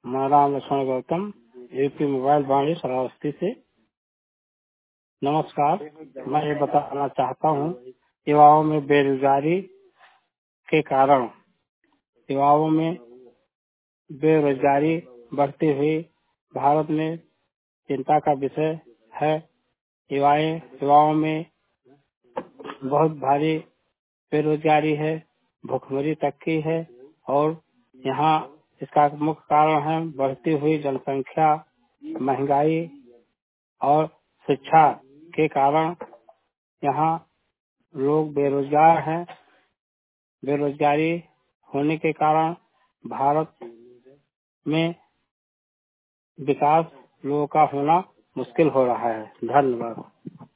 मैं Ram Lakshman Gautam, UP mobile बाड़ी श्रावस्ती से। नमस्कार। मैं ये बताना चाहता हूँ, युवाओं में बेरोजगारी के कारण, युवाओं में बेरोजगारी बढ़ती हुई भारत में चिंता का विषय है। युवाओं में बहुत भारी बेरोजगारी है, भुखमरी तक की है और यहाँ इसका मुख्य कारण है बढ़ती हुई जनसंख्या, महंगाई और शिक्षा के कारण यहाँ लोग बेरोजगार हैं। बेरोजगारी होने के कारण भारत में विकास लोगों का होना मुश्किल हो रहा है। धन्यवाद।